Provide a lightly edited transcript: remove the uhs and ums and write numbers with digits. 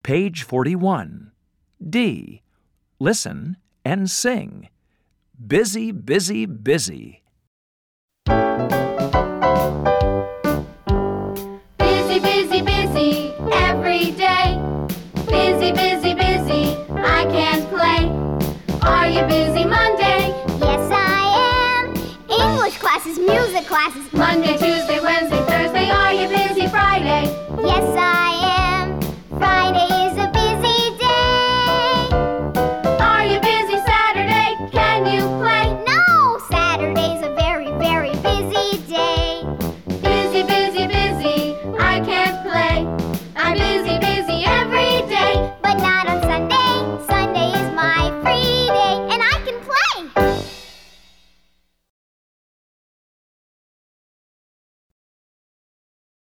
Page 41. D. Listen and sing. Busy, busy, busy. Busy, busy, busy, every day. Busy, busy, busy, I can't play. Are you busy Monday? Yes, I am. English classes, music classes. Monday, Tuesday,